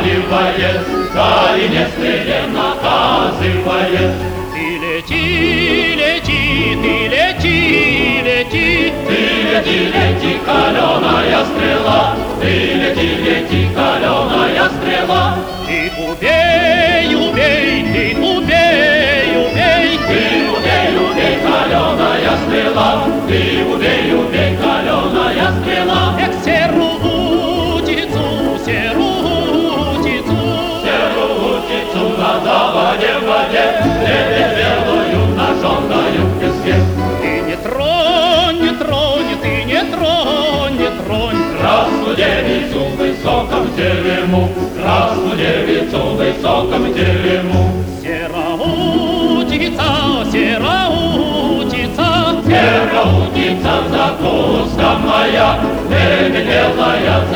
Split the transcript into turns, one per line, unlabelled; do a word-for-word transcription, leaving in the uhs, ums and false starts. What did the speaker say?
запаливает, Кали нестреле наказывает.
Ты лети, лети, ты лети, лети.
Ты лети, лети, каленая стрела, Ты лети, лети, каленая стрела.
Ты убей, убей, ты убей, убей.
Ты убей, убей, каленая стрела, Ты убей, убей, каленая стрела.
Эх, серую утицу, серую утицу.
Серую утицу на заводе в воде, Лебедь белую ножонкою в песке.
Ты не тронь, не тронь, ты не тронь, не тронь.
Красную девицу в высоком терему, Красную девицу в высоком терему.
Сероутица, сероутица.
Сероутица, закуска моя, Лебедь белая